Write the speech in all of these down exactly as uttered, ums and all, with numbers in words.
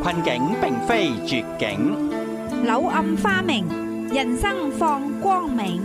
困境並非絕境， 柳暗花明，人生放光明。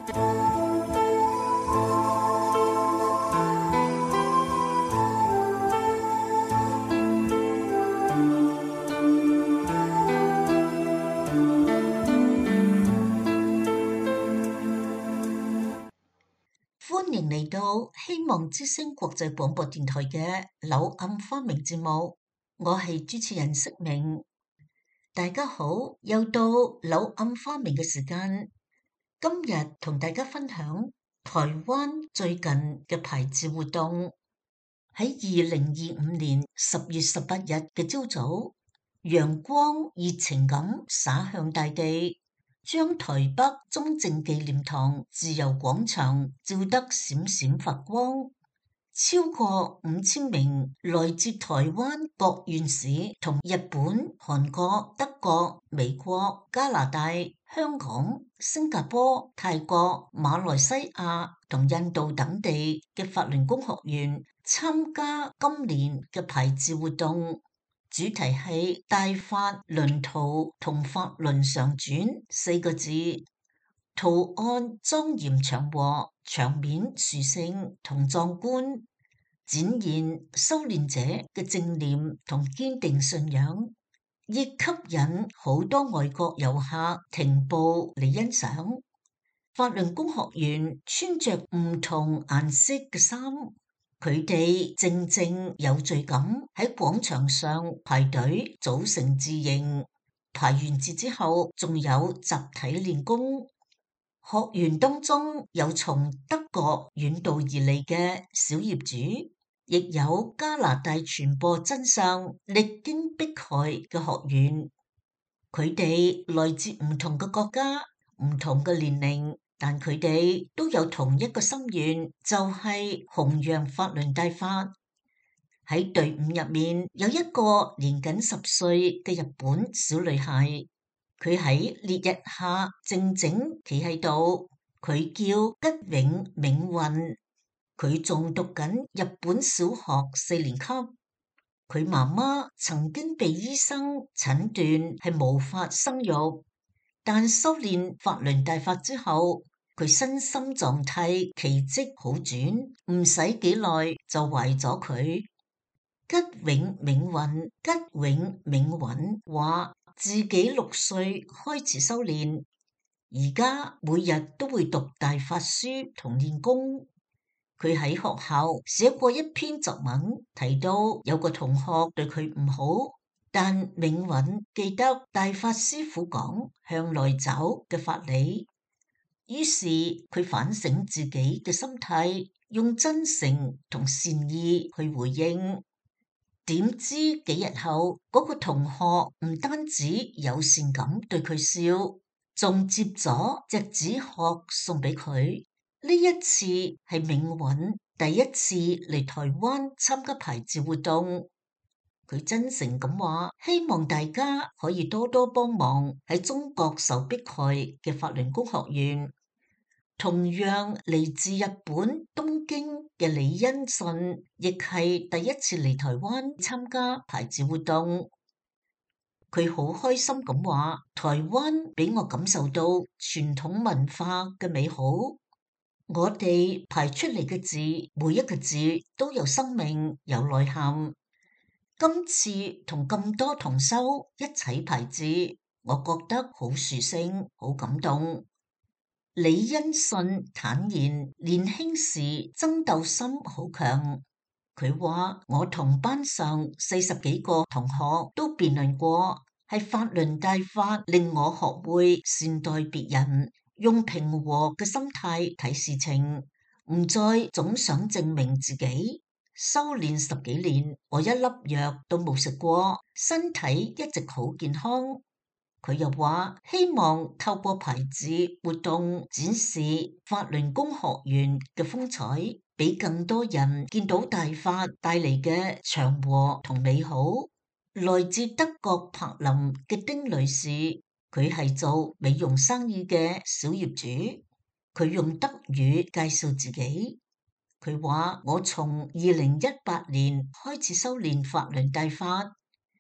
歡迎嚟到希望之聲國際廣播電台嘅柳暗花明節目，我係主持人釋明。大家好，又到柳暗花明嘅時間。今日同大家分享台灣最近嘅排字活動。喺二零二五年十月十八日嘅朝早，陽光熱情咁灑向大地，將台北中正紀念堂自由廣場照得閃閃發光。超過五千名來自台灣各縣市同日本、韓國、德國、美國、加拿大、香港、新加坡、泰國、馬來西亞同印度等地嘅法輪功學員參加今年嘅排字活動，主題係大法輪圖同法輪常轉四個字，圖案莊嚴祥和，場面殊勝同壯觀，展現修煉者嘅正念同堅定信仰，亦吸引好多外國遊客停步嚟欣賞。法輪功學員穿着唔同顏色嘅衫，佢哋靜靜有序咁喺廣場上排隊組成字形，排完字之後仲有集體練功。學員當中有從德國遠道而嚟嘅小業主，亦有加拿大傳播真相、歷經迫害嘅學員。佢哋來自唔同嘅國家、唔同嘅年齡，但佢哋都有同一個心願，就係弘揚法輪大法。喺隊伍入面有一個年僅十歲嘅日本小女孩，佢喺烈日下靜靜企喺度，佢叫吉永冥韻，佢仲讀緊日本小學四年級。佢媽媽曾經被醫生診斷係無法生育，但修煉法輪大法之後，佢身心狀態奇蹟好轉，唔使幾耐就懷咗佢。吉永冥韻，吉永冥韻話自己六歲開始修煉，而家每日都會讀大法書同練功。佢喺學校寫過一篇作文，提到有個同學對佢唔好，但冥韻記得大法師父講向內走嘅法理，於是佢反省自己嘅心態，用真誠同善意去回應。點知幾日後，嗰個同學唔單止友善咁對佢笑，仲接咗隻紙鶴送俾佢。呢一次係冥韻第一次嚟台灣參加排字活動，佢真誠咁話，希望大家可以多多幫忙喺中國受迫害嘅法輪功學員。同樣嚟自日本東京嘅李恩信，亦係第一次嚟台灣參加排字活動。佢好開心咁話，台灣俾我感受到傳統文化嘅美好。我哋排出嚟嘅字，每一個字都有生命，有內涵。今次同咁多同修一齊排字，我覺得好殊勝，好感動。李恩信坦言，年輕時爭鬥心好強。佢話，我同班上四十幾個同學都辯論過，係法輪大法令我學會善待別人，用平和嘅心態睇事情，唔再總想證明自己。修煉十幾年，我一粒藥都冇食過，身體一直好健康。佢又話，希望透過排字活動展示法輪功學員嘅風采，俾更多人見到大法帶嚟嘅祥和同美好。來自德國柏林嘅丁女士，佢係做美容生意嘅小業主，佢用德語介紹自己。佢話，我從二零一八年開始修煉法輪大法，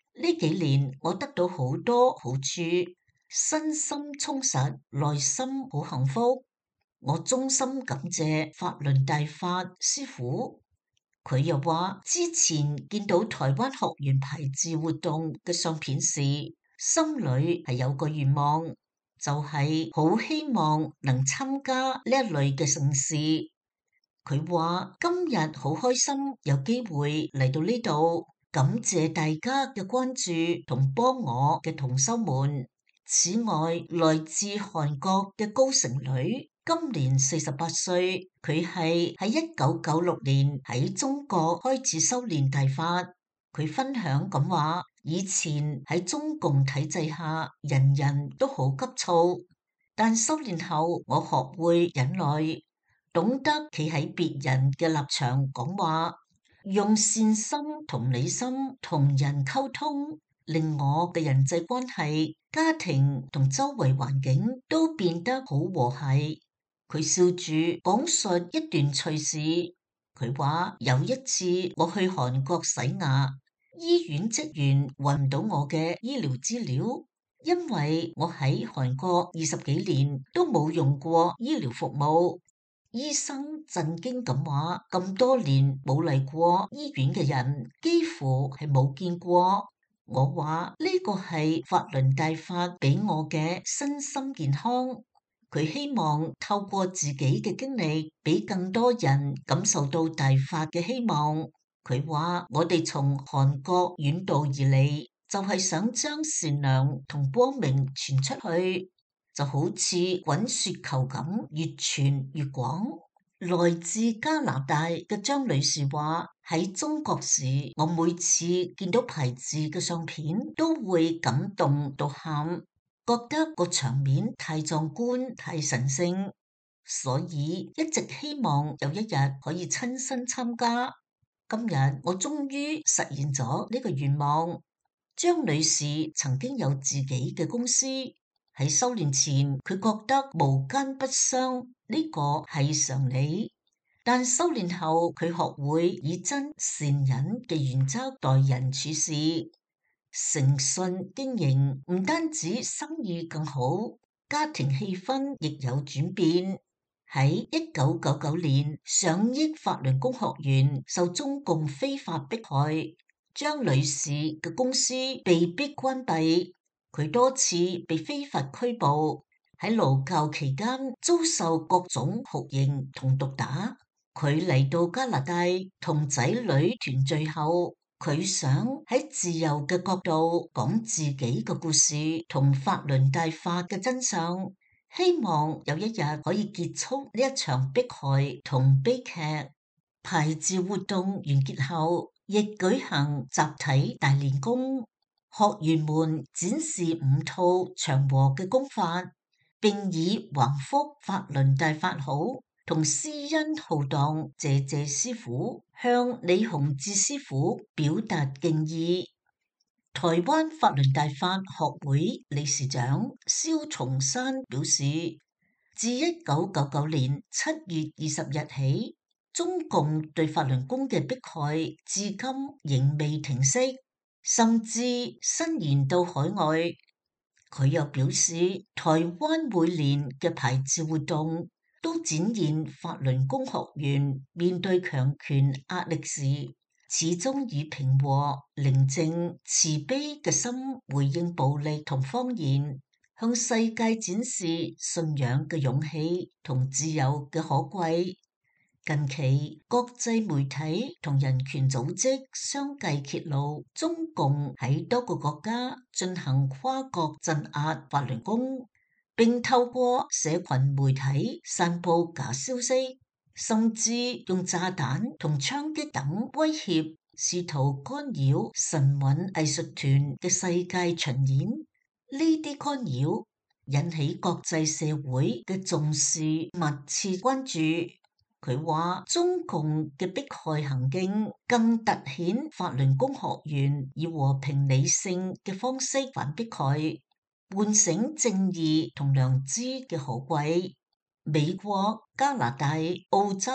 呢幾年我得到好多好處，身心充實，內心好幸福。我衷心感謝法輪大法師父。佢又話，之前見到台灣學員排字活動嘅相片時，心裏係有個願望，就係好希望能參加呢一類嘅盛事。佢話今日好開心有機會嚟到呢度，感謝大家嘅關注同幫我嘅同修們。此外，來自韓國嘅高成女今年四十八歲，佢係喺一九九六年喺中國開始修煉大法。佢分享咁話，以前喺中共體制下，人人都好急躁，但修煉後我學會忍耐，懂得企喺別人嘅立場講話，用善心同理心同人溝通，令我嘅人際關係、家庭同周圍環境都變得好和諧。佢笑住講述一段趣事。佢話有一次我去韓國洗牙，醫院職員揾唔到我嘅醫療資料，因為我喺韓國二十幾年都冇用過醫療服務。醫生震驚咁話，咁多年冇嚟過醫院嘅人，幾乎係冇見過。我話呢個係法輪大法俾我嘅身心健康。佢希望透過自己嘅經歷，俾更多人感受到大法嘅希望。佢話我哋從韓國遠道而嚟，就係想將善良同光明傳出去。就好似滾雪球咁，越傳越廣。來自加拿大嘅張女士話，喺中國時，我每次見到排字嘅相片，都會感動到喊，覺得個場面太壯觀、太神聖，所以一直希望有一日可以親身參加。今日我終於實現咗呢個願望。張女士曾經有自己嘅公司。喺修煉前，佢覺得無奸不商呢個係常理，但修煉後佢學會以真善忍嘅原則待人處事，誠信經營，唔單止生意更好，家庭氣氛亦有轉變。喺一九九九年，上億法輪功學員受中共非法迫害，張女士嘅公司被迫關閉。佢多次被非法拘捕，喺勞教期間遭受各種酷刑同毒打。佢嚟到加拿大同仔女團聚後，佢想喺自由嘅角度講自己嘅故事同法輪大法嘅真相，希望有一日可以結束呢一場迫害同悲劇。排字活動完結後，亦舉行集體大練功。學員們展示五套祥和嘅功法，並以橫幅法輪大法好同施恩浩蕩謝謝師父，向李洪志師父表達敬意。台灣法輪大法學會理事長蕭松山表示，自一九九九年七月二十日起，中共對法輪功嘅迫害至今仍未停息，甚至伸延到海外。佢又表示，台灣每年嘅排字活動都展現法輪功學員面對強權壓力時，始終以平和、寧靜、慈悲嘅心回應暴力同謊言，向世界展示信仰嘅勇氣同自由嘅可貴。近期，國際媒體同人權組織相繼揭露，中共喺多個國家進行跨國鎮壓法輪功，並透過社群媒體散布假消息，甚至用炸彈同槍擊等威脅，試圖干擾神韻藝術團嘅世界巡演。呢啲干擾引起國際社會嘅重視，密切關注。佢話中共嘅迫害行徑更凸顯法輪功學員以和平理性嘅方式反迫害，喚醒正義同良知嘅可貴。美國、加拿大、澳洲、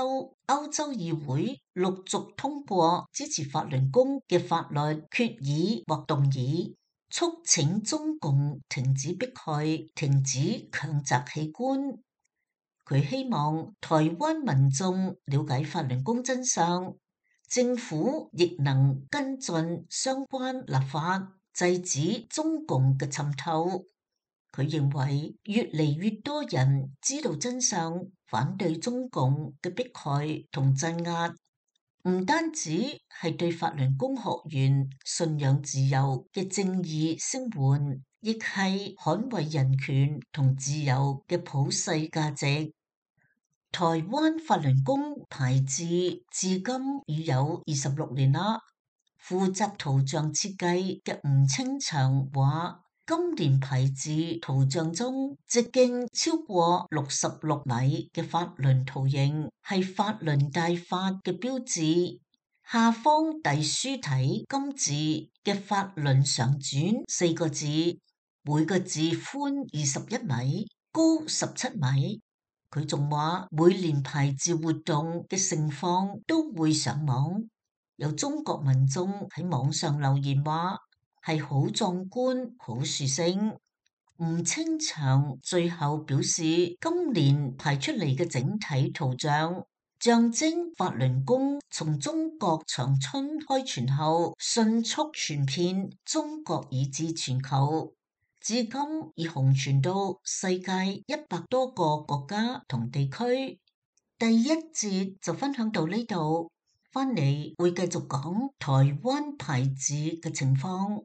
歐洲議會陸續通過支持法輪功嘅法律決議或動議，促請中共停止迫害、停止強摘器官。佢希望台灣民眾了解法輪功真相，政府亦能跟進相關立法，制止中共嘅滲透。佢認為越嚟越多人知道真相，反對中共嘅迫害同鎮壓，唔單止係對法輪功學員信仰自由嘅正義聲援，亦係捍衛人權同自由嘅普世價值。台灣法輪功牌子至今已有二十六年啦。負責圖像設計嘅吳清祥話，今年牌子圖像中直徑超過六十六米嘅法輪圖形係法輪大法嘅標誌，下方隸書體金字嘅法輪常轉四個字，每個字寬二十一米，高十七米。佢仲話每年牌子活動嘅盛況都會上網，有中國民眾喺網上留言話係好壯觀、好殊勝。吳清祥最後表示，今年排出嚟嘅整體圖像象徵法輪功從中國長春開傳後迅速傳遍中國以至全球，至今已紅傳到世界一百多個國家同地區。第一節就分享到呢度，翻嚟會繼續講台灣牌子嘅情況。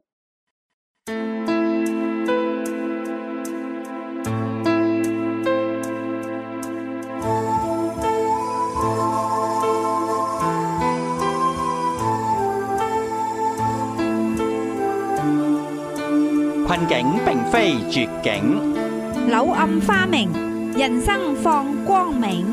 困境並非絕境， 柳暗花明，人生放光明。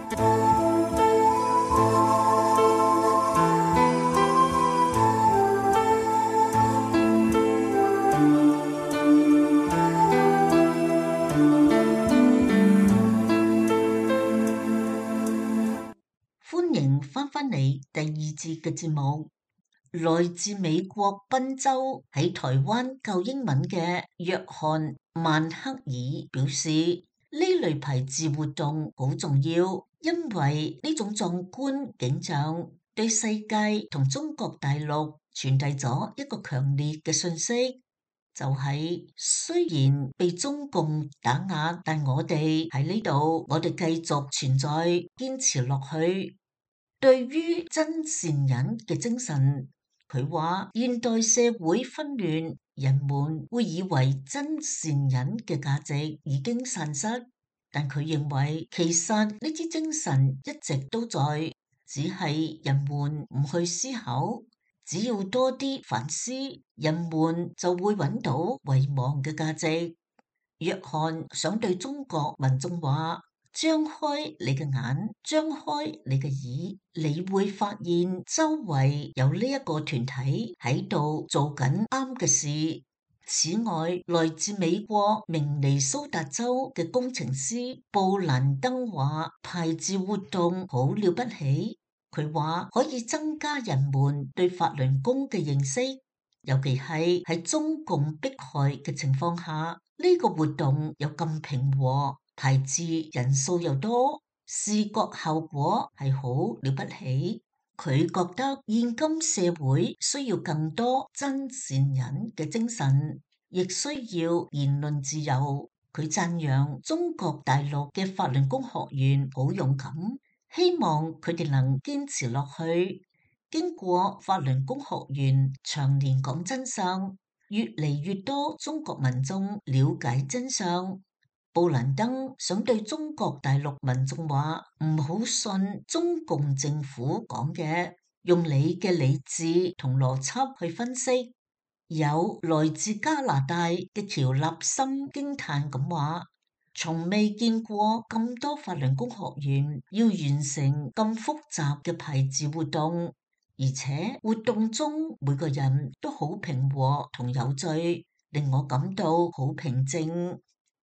歡迎翻返嚟第二節嘅節目。來自美國賓州喺台灣教英文嘅約翰曼克爾表示，呢類牌子活動好重要，因為呢種壯觀景象對世界同中國大陸傳遞咗一個強烈嘅訊息，就係雖然被中共打壓，但我哋喺呢度，我哋繼續存在，堅持落去。對於真善忍嘅精神，佢話現代社會紛亂，人們會以為真善忍嘅價值已經散失，但佢認為其實呢支精神一直都在，只係人們唔去思考。只要多啲反思，人們就會揾到遺忘嘅價值。約翰想對中國民眾話，張開你嘅眼，張開你嘅耳，你會發現周圍有呢一個團體喺度做緊啱嘅事。此外，來自美國明尼蘇達州嘅工程師布蘭登話，牌子活動好了不起，佢話可以增加人們對法輪功嘅認識，尤其係喺中共迫害嘅情況下，呢個活動又咁平和，牌子人數又多，視覺效果係好了不起。佢覺得現今社會需要更多真善忍嘅精神，亦需要言論自由。佢讚揚中國大陸嘅法輪功學員好勇敢，希望佢哋能堅持落去。經過法輪功學員長年講真相，越嚟越多中國民眾了解真相。布蘭登想對中國大陸民眾話，唔好信中共政府講嘅，用你嘅理智同邏輯去分析。有來自加拿大嘅喬立森驚嘆咁話，從未見過咁多法輪功學員要完成咁複雜嘅牌子活動，而且活動中每個人都好平和同有序，令我感到好平靜。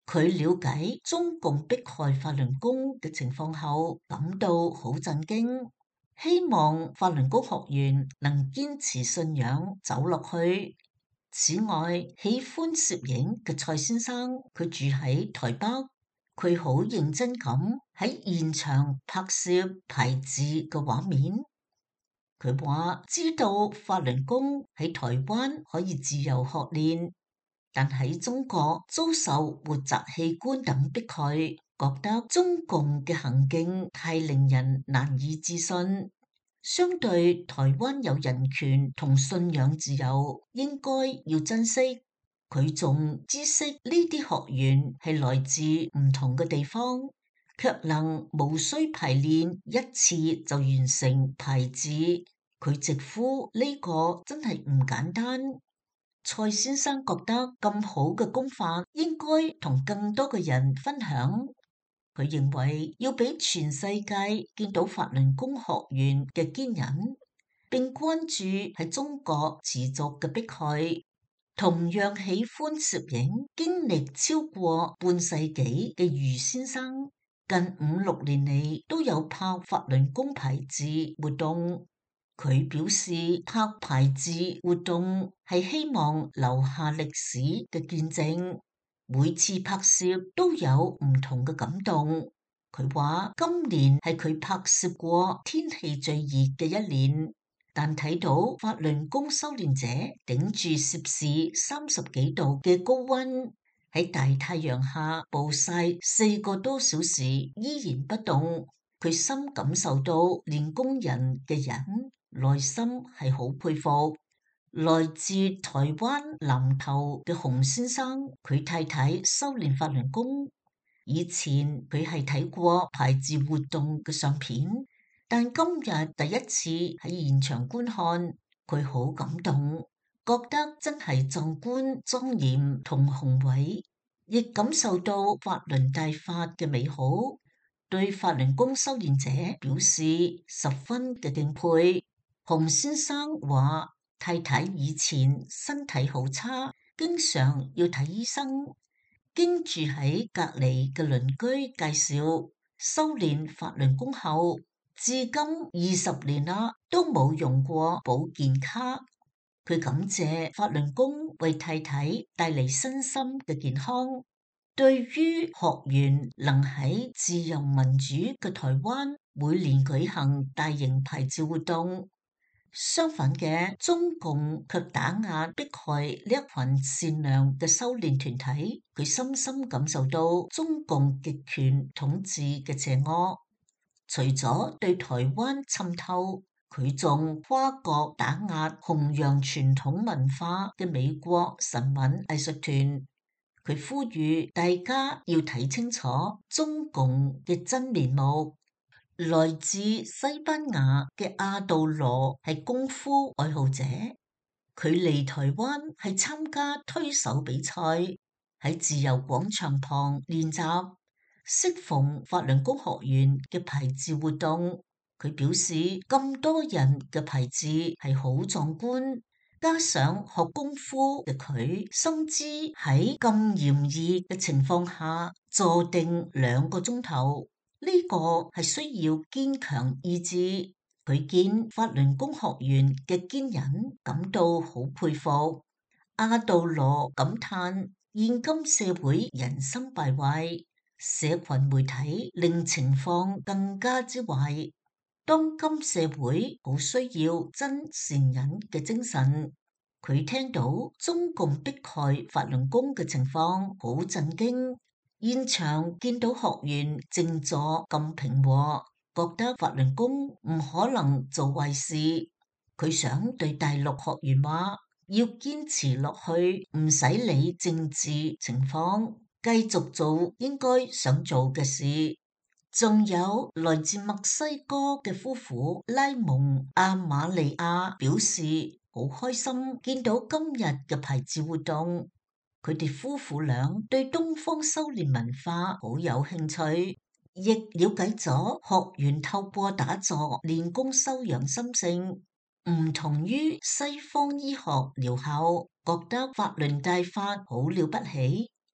佢了解中共迫害法輪功嘅情況後，感到好震驚，希望法輪功學員能堅持信仰走落去。此外，喜歡攝影嘅蔡先生，佢住喺台北，佢好認真咁喺現場拍攝排字嘅畫面。佢話知道法輪功喺台灣可以自由學練，但喺中國遭受活摘器官等迫害，覺得中共嘅行徑太令人難以置信。相對台灣有人權同信仰自由，應該要珍惜。佢仲知悉呢啲學員係來自唔同嘅地方，卻能無需排練一次就完成排字。佢直呼呢個真係唔簡單。蔡先生覺得咁好嘅功法應該同更多嘅人分享。佢認為要俾全世界見到法輪功學員嘅堅忍，並關注喺中國持續嘅迫害。同樣喜歡攝影、經歷超過半世紀嘅余先生，近五六年嚟都有拍法輪功排字活動。佢表示拍排字活動係希望留下歷史嘅見證，每次拍攝都有唔同嘅感動。佢話今年係佢拍攝過天氣最熱嘅一年，但睇到法輪功修煉者頂住攝氏三十幾度嘅高溫，喺大太陽下暴曬四個多小時依然不動，佢深感受到練功人嘅忍，內心係好佩服。來自台灣南投嘅洪先生，佢太太修煉法輪功，以前佢係睇過排字活動嘅相片，但今日第一次喺現場觀看，佢好感動，覺得真係壯觀莊嚴同宏偉，亦感受到法輪大法嘅美好，對法輪功修煉者表示十分嘅敬佩。洪先生話太太以前身體好差，經常要睇醫生，經住喺隔離嘅鄰居介紹修煉法輪功後，至今二十年啦，都冇用過保健卡。佢感謝法輪功為太太帶嚟身心嘅健康。對於學員能喺自由民主嘅台灣每年舉行大型排字活動，相反嘅中共卻打壓迫害呢一群善良嘅修煉團體，佢深深感受到中共極權統治嘅邪惡。除咗對台灣滲透，佢仲跨國打壓弘揚傳統文化嘅美國神韻藝術團。佢呼籲大家要睇清楚中共嘅真面目。來自西班牙嘅阿杜羅係功夫愛好者，佢嚟台灣係參加推手比賽，喺自由廣場旁練習。適逢法輪功學員嘅排字活動，佢表示咁多人嘅排字係好壯觀，加上學功夫嘅佢，深知喺咁炎熱嘅情況下坐定兩個鐘頭。呢個係需要堅強意志，佢見法輪功學員嘅堅忍，感到好佩服。阿杜羅感嘆現今社會人心敗壞，社群媒體令情況更加之壞。當今社會好需要真善忍嘅精神。佢聽到中共迫害法輪功嘅情況，好震驚。現場見到學員靜坐咁平和，覺得法輪功唔可能做壞事。佢想對大陸學員話，要堅持落去，唔使理政治情況，繼續做應該想做嘅事。仲有來自墨西哥嘅夫婦拉蒙阿瑪利亞表示好開心見到今日嘅排字活動。佢哋夫婦倆對東方修煉文化好有興趣，亦了解咗學員透過打坐練功修養心性，唔同於西方醫學療效，覺得法輪大法好了不起。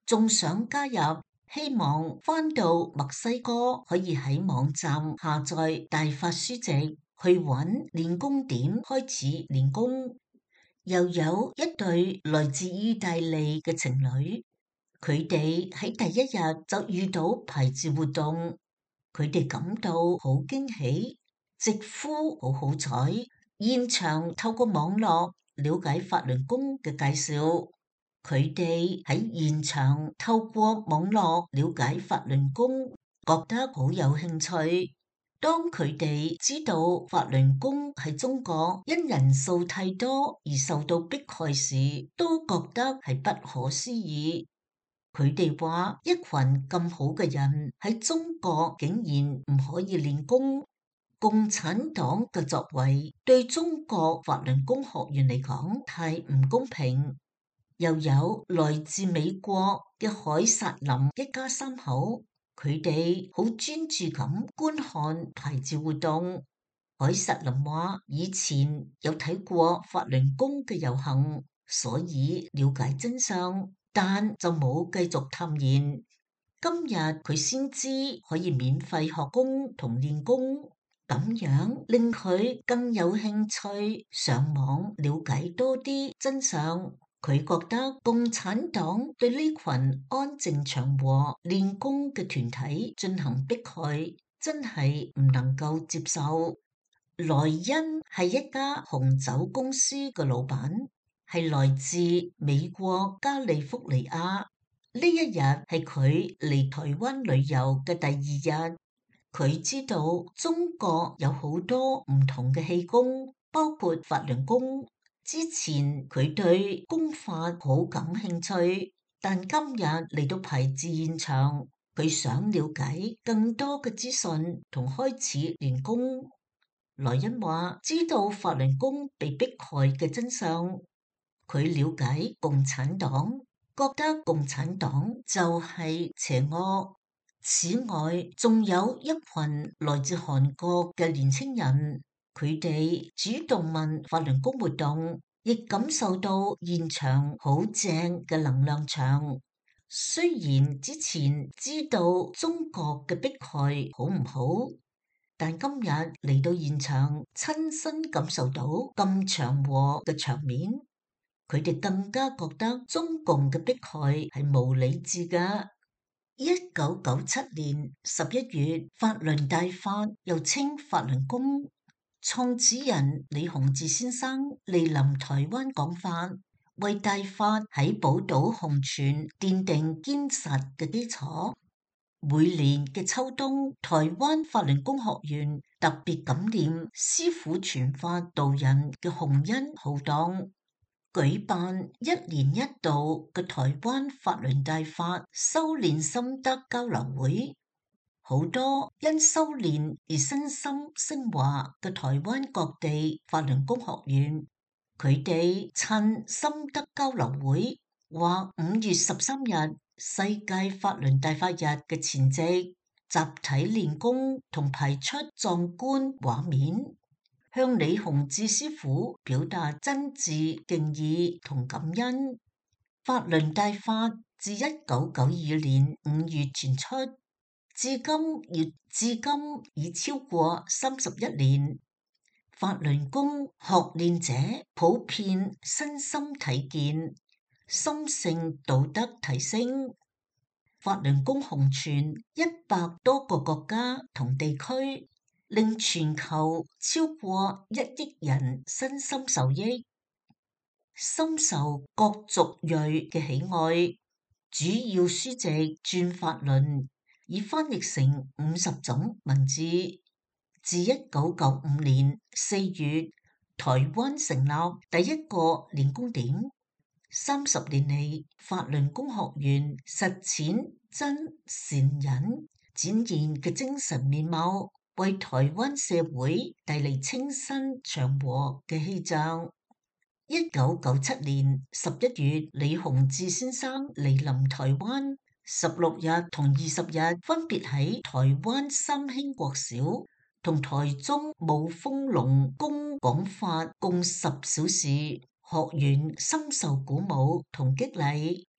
仲想加入，希望返到墨西哥可以喺網站下載大法書籍，去揾練功點開始練功。又有一對來自意大利嘅情侶，佢哋喺第一日就遇到排字活動，佢哋感到好驚喜，直呼好好彩。現場透過網絡了解法輪功嘅介紹，佢哋喺現場透過網絡了解法輪功，覺得好有興趣。當佢哋知道法輪功喺中國因人數太多而受到迫害時，都覺得係不可思議。佢哋話一群咁好嘅人喺中國竟然唔可以練功，共產黨嘅作為對中國法輪功學員嚟講太唔公平。又有來自美國嘅海薩林一家三口，佢哋好專注咁觀看排字活動。海薩林話以前有睇過法輪功嘅遊行，所以了解真相，但就冇繼續探研。今日佢先知可以免費學功同練功，咁樣令佢更有興趣上網了解多啲真相。佢覺得共產黨對呢群安靜祥和練功嘅團體進行迫害，真係唔能夠接受。萊恩係一家紅酒公司嘅老闆，係來自美國加利福尼亞。呢一日係佢嚟台灣旅遊嘅第二日，佢知道中國有好多唔同嘅氣功，包括法輪功。之前佢對功法好感興趣，但今日嚟到排字現場，佢想了解更多嘅資訊同開始練功。萊恩話知道法輪功被迫害嘅真相，佢了解共產黨，覺得共產黨就係邪惡。此外，仲有一群來自韓國嘅年輕人，佢哋主動問法輪功活動，亦感受到現場好正嘅能量場。雖然之前知道中國嘅迫害好唔好，但今日嚟到現場，親身感受到咁祥和嘅場面，佢哋更加覺得中共嘅迫害係無理智㗎。一九九七年十一月，法輪大法又稱法輪功，創始人李洪志先生蒞臨台灣講法，為大法喺寶島紅傳奠定堅實嘅基礎。每年嘅秋冬，台灣法輪功學員特別感念師父傳法度人嘅洪恩浩蕩，舉辦一年一度嘅台灣法輪大法修煉心得交流會。好多因修煉而身心升華嘅台灣各地法輪功學員，佢哋趁心得交流會或五月十三日世界法輪大法日嘅前夕，集體練功同排出壯觀畫面，向李洪志師傅表達真摯敬意同感恩。法輪大法自一九九二年五月傳出，至今已至今已超過三十一年。法輪功學練者普遍身心體健，心性道德提升。法輪功紅傳一百多個國家同地區，令全球超過一億人身心受益，深受各族裔嘅喜愛。主要書籍《轉法輪》已翻譯成五十種文字。自一九九五年四月，台灣成立第一個練功點。三十年嚟，法輪功學員實踐真善忍展現嘅精神面貌，為台灣社會帶嚟清新祥和嘅氣象。一九九七年十一月，李洪志先生嚟臨台灣，十六日同二十日分別喺台灣三興國小同台中武豐龍宮講法，共十小時，學員深受鼓舞同激勵。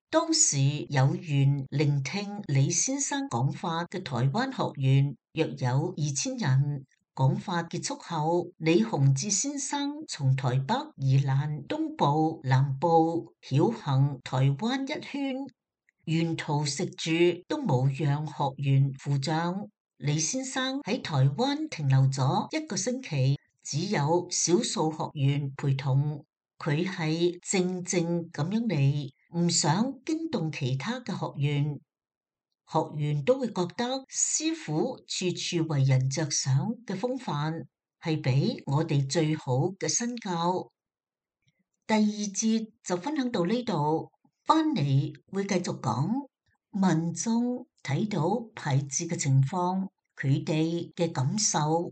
當時有緣聆聽李先生講法嘅台灣學員約有二千人。講法結束後，李洪志先生從台北宜蘭東部、南部繞行台灣一圈，沿途食住都冇讓學員付賬。李先生喺台灣停留咗一個星期，只有少數學員陪同。佢係靜靜咁樣嚟，唔想驚動其他嘅學員。學員都會覺得師父處處為人着想嘅風範係俾我哋最好嘅身教。第二節就分享到呢度，翻嚟會繼續講民眾睇到牌子嘅情況，佢哋嘅感受。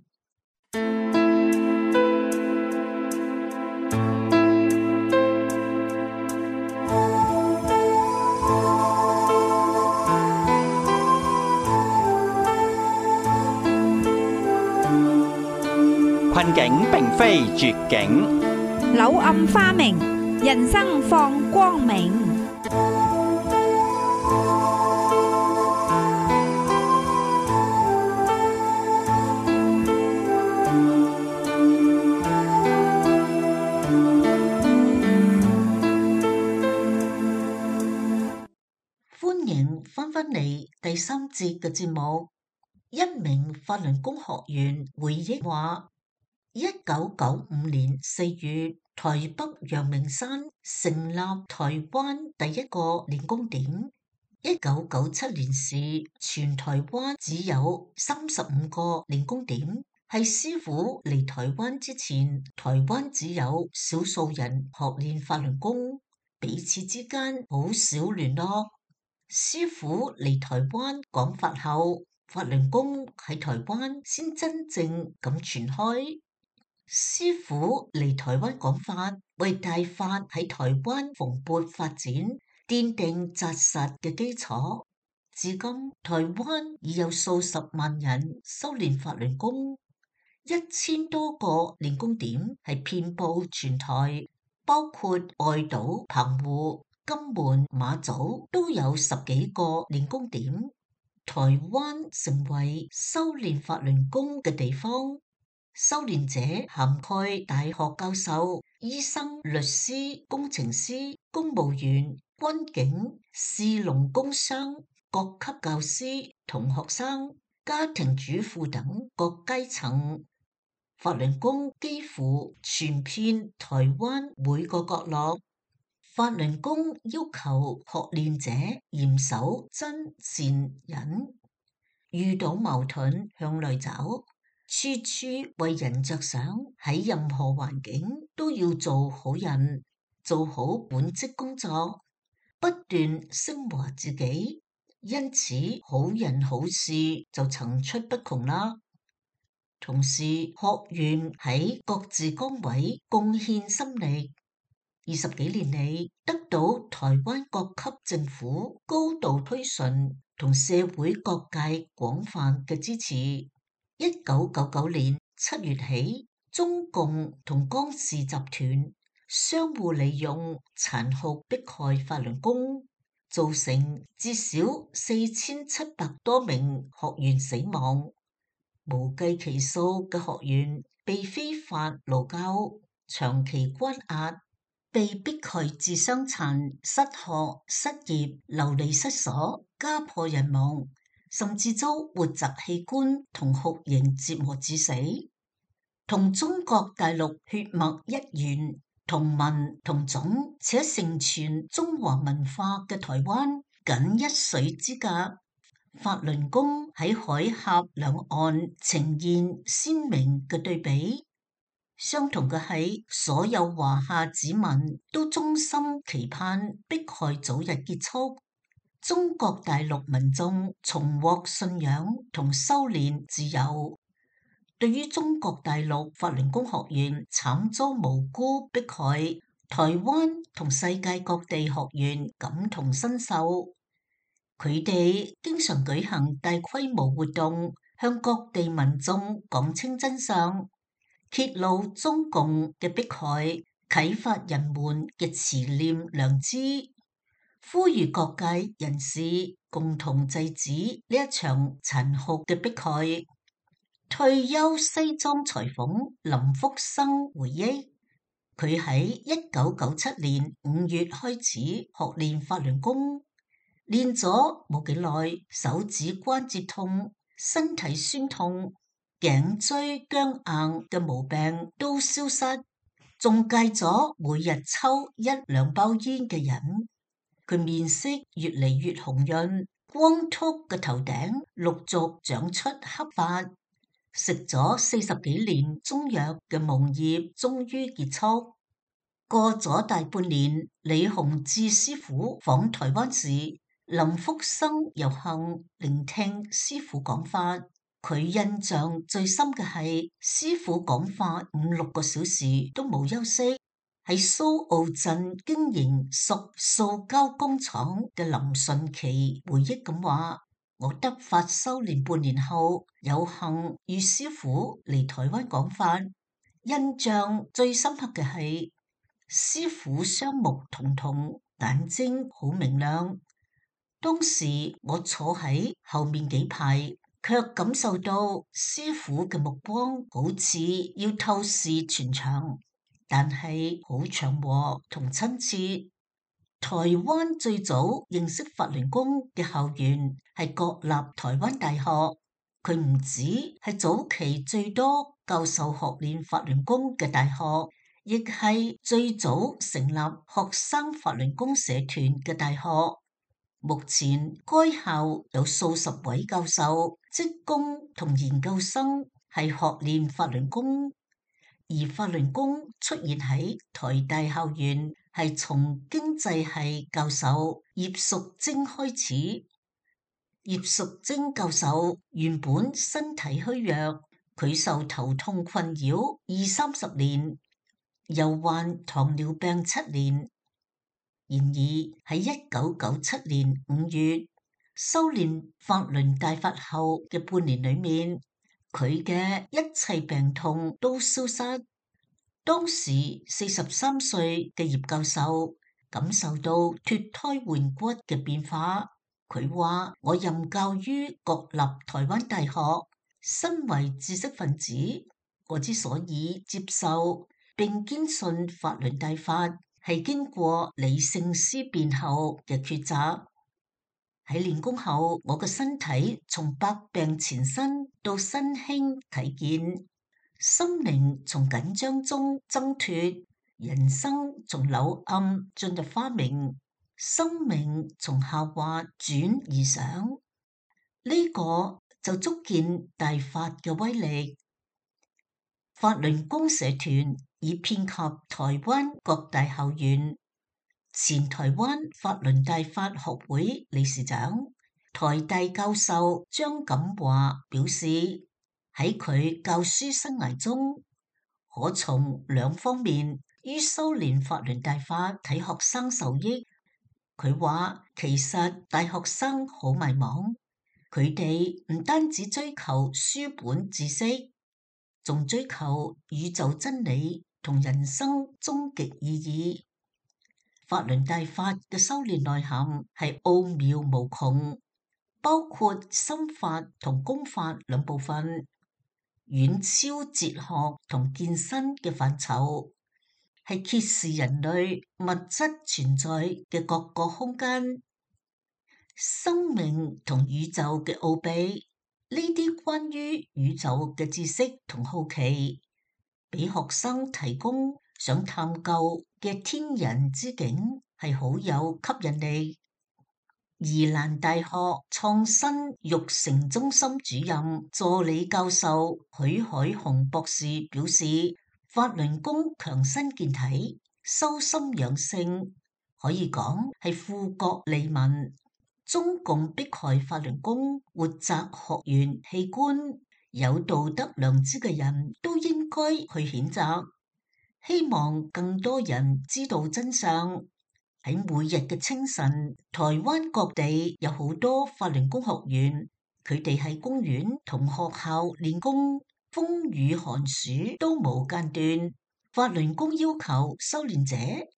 困境並非絕境， 柳暗花明，人生放光明。 歡迎翻返嚟第三節嘅節目。一名法輪功學員回憶話，一九九五年四月，台北陽明山成立台灣第一個練功點。一九九七年時，全台灣只有三十五個練功點。係師父嚟台灣之前，台灣只有少數人學練法輪功，彼此之間好少聯絡。師父嚟台灣講法後，法輪功喺台灣先真正咁傳開。師父嚟台灣講法，為大法喺台灣蓬勃發展奠定紮實嘅基礎。至今，台灣已有數十萬人修煉法輪功，一千多個練功點係遍佈全台，包括外島、澎湖、金門、馬祖都有十幾個練功點。台灣成為修煉法輪功嘅地方。修煉者涵蓋大學教授、醫生、律師、工程師、公務員、軍警、士農工商、各級教師同學生、家庭主婦等各階層。法輪功幾乎傳遍台灣每個角落。法輪功要求學練者嚴守真善忍，遇到矛盾向內找。處處為人着想，喺任何環境都要做好人，做好本職工作，不斷升華自己，因此好人好事就層出不窮啦。同時，學員喺各自崗位貢獻心力，二十幾年嚟得到台灣各級政府高度推崇，同社會各界廣泛嘅支持。一九九九年七月起，中共同江氏集團相互利用殘酷迫害法輪功，造成至少四千七百多名學員死亡，無計其數嘅學員被非法勞教、長期關押，被迫害至傷殘、失學、失業、流離失所、家破人亡，甚至遭活摘器官同酷刑折磨致死。同中國大陸血脈一源、同文同種且承傳中華文化嘅台灣，僅一水之隔。法輪功喺海峽兩岸呈現鮮明嘅對比。相同嘅係，所有華夏子民都衷心期盼迫害早日結束，中國大陸民眾重獲信仰同修煉自由。對於中國大陸法輪功學員慘遭無辜迫害，台灣同世界各地學員感同身受。佢哋經常舉行大規模活動，向各地民眾講清真相，揭露中共嘅迫害，啟發人們嘅慈念良知。 呼籲各界人士共同制止呢一場殘酷嘅迫害。退休西裝裁縫林福生回憶，佢喺一九九七年五月開始學練法輪功，練咗冇幾耐，手指關節痛、身體酸痛、頸椎僵硬嘅毛病都消失，仲戒咗每日抽一兩包煙嘅癮。佢面色越嚟越紅潤，光禿嘅頭頂陸續長出黑髮。食咗四十幾年中藥嘅夢魘終於結束。過咗大半年，李洪志師傅訪台灣時，林福生有幸聆聽師傅講法。佢印象最深嘅係師傅講法五六個小時都冇休息。喺蘇澳鎮經營塑塑膠工廠嘅林順奇回憶咁話，我得法修煉半年後，有幸與師傅嚟台灣講法，印象最深刻嘅係師傅雙目通通，眼睛好明亮。當時我坐喺後面幾排，卻感受到師傅嘅目光好似要透視全場，但係好祥和同親切。台灣最早認識法輪功嘅校園係國立台灣大學，佢唔止係早期最多教授學練法輪功嘅大學，亦係最早成立學生法輪功社團嘅大學。目前該校有數十位教授、職工同研究生係學練法輪功，而法輪功出現喺台大校園係從經濟系教授葉淑貞開始。葉淑貞教授原本身體虛弱，佢受頭痛困擾二三十年，又患糖尿病七年。然而喺一九九七年五月修煉法輪大法後嘅半年裏面，佢嘅一切病痛都消失。當時四十三歲嘅葉教授感受到脫胎換骨嘅變化。佢話：我任教於國立台灣大學，身為知識分子，我之所以接受並堅信法輪大法，係經過理性思辨後嘅抉擇。喺練功後，我嘅身體從百病纏身到身輕體健，心靈從緊張中掙脫，人生從柳暗進入花明，生命從下滑轉而上。呢、這個就足見大法嘅威力。法輪功社團已遍及台灣各大校園。前台灣法輪大法學會理事長、台大教授張錦華表示，喺佢教書生涯中，可從兩方面於修煉法輪大法睇學生受益。佢話其實大學生好迷茫，佢哋唔單止追求書本知識，仲追求宇宙真理同人生終極意義。法輪大法嘅修煉內涵係奧妙無窮，包括心法同功法兩部分，遠超哲學同健身嘅範疇，係揭示人類物質存在嘅各個空間、生命同宇宙嘅奧秘。呢啲關於宇宙嘅知識同好奇，俾學生提供想探究嘅天人之境，係好有吸引力。宜蘭大學創新育成中心主任助理教授許海雄博士表示，法輪功強身健體、修心養性，可以講係富國利民。中共迫害法輪功活摘學員器官，有道德良知嘅人都應該去譴責。希望更多人知道真相。喺每日嘅清晨，台灣各地有好多法輪功學員，佢哋喺公園同學校練功，風雨寒暑都冇間斷。法輪功要求修煉者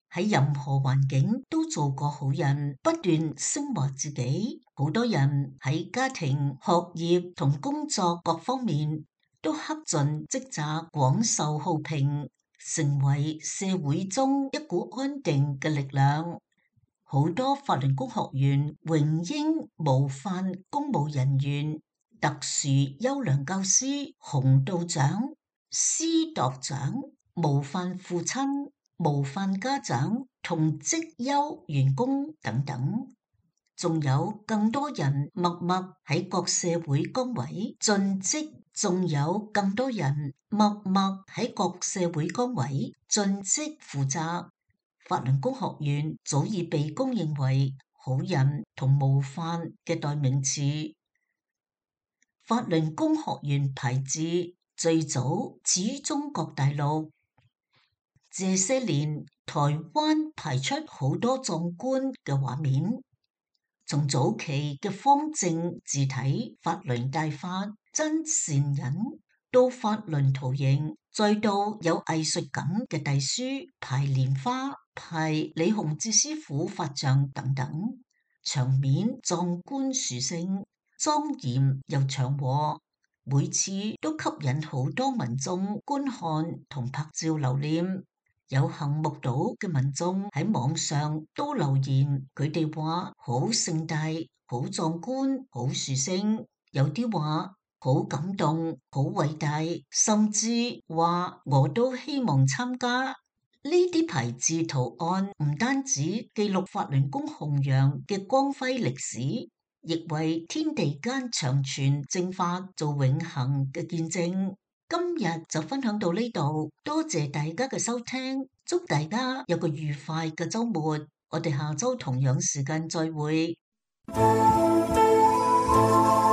喺任何環境都做個好人，不斷升華自己。好多人喺家庭、學業同工作各方面都恪盡職責，廣受好評，成為社會中一股安定嘅力量。好多法輪功學員榮膺模範公務人員、特殊優良教師、紅道長、司鐸長、模範父親、模範家長同績優員工等等，仲有更多人默默喺各社會崗位盡職，仲有更多人默默喺各社會崗位盡職負責。法輪功學院早已被公認為好人同模範嘅代名詞。法輪功學院牌子最早始於中國大陸，這些年台灣排出好多壯觀嘅畫面，從早期嘅方正字體法輪大法真善忍，到法輪圖形，再到有藝術感嘅隸書排蓮花、排李洪志師傅法像等等，場面壯觀殊勝、莊嚴又祥和，每次都吸引好多民眾觀看同拍照留念。有幸目睹嘅民眾喺網上都留言，佢哋話好盛大、好壯觀、好殊勝，有啲話好感動、好偉大，甚至話我都希望參加。呢啲牌子圖案唔單止記錄法輪功弘揚嘅光輝歷史，亦為天地間長存正法做永恆嘅見證。今日就分享到呢度，多謝大家嘅收聽，祝大家有個愉快嘅週末，我哋下週同樣時間再會。